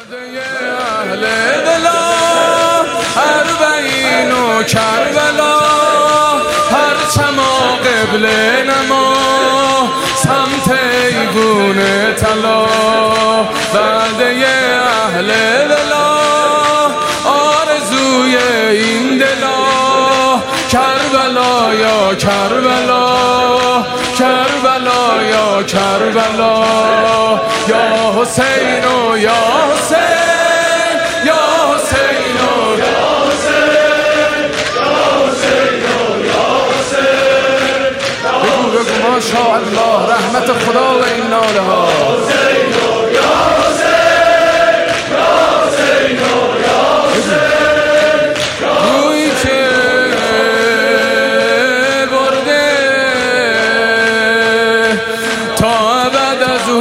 اهل دلا اربعین و کربلا هر چما قبله نما سمت ایوون طلا بعده اهل دلا آرزوی این دلا کربلا یا کربلا کربلا یا کربلا یا حسین و یا حسین یا حسین و یا حسین یا حسین و یا حسین بگو بگو ماشاءالله رحمت خدا و این ناله ها حسین و یا حسین یا حسین و یا حسین روی که برده تا بعد از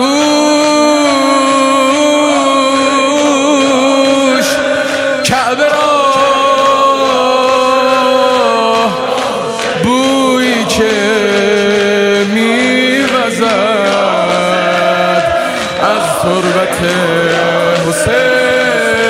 کعبه را بویی که میوزد از تربت حسین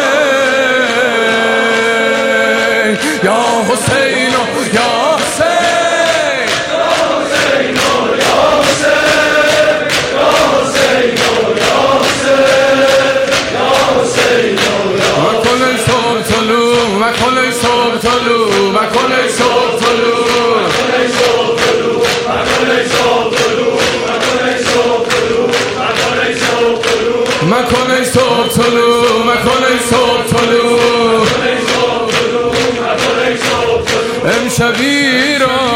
یا حسین و یا حسین یا حسین و یا حسین یا حسین و یا حسین یا حسین مکن ای صبح طلوع مکن ای صبح طلوع مکن ای صبح طلوع مکن ای صبح طلوع مکن ای صبح طلوع مکن ای صبح طلوع امشبی را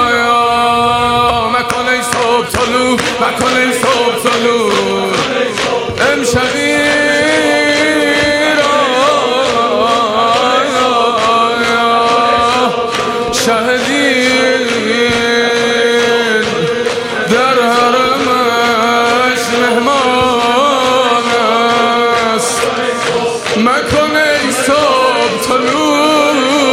مکن ای صبح طلوع مکن ای صبح طلوع امشبی شهدین در حرمش مهمان است مکن ای صبح طلوع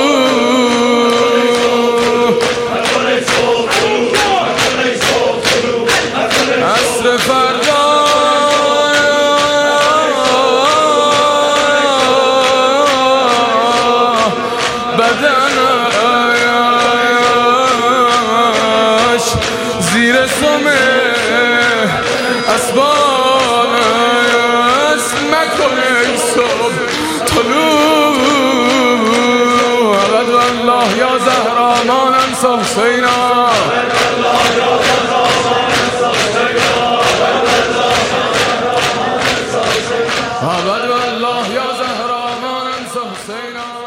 عصر فردا بدن زیر سم اسبان است مکن ای صبح طلوع ابد والله یا زهرا ما ننسى حسینا ابد والله یا زهرا ما ننسى حسینا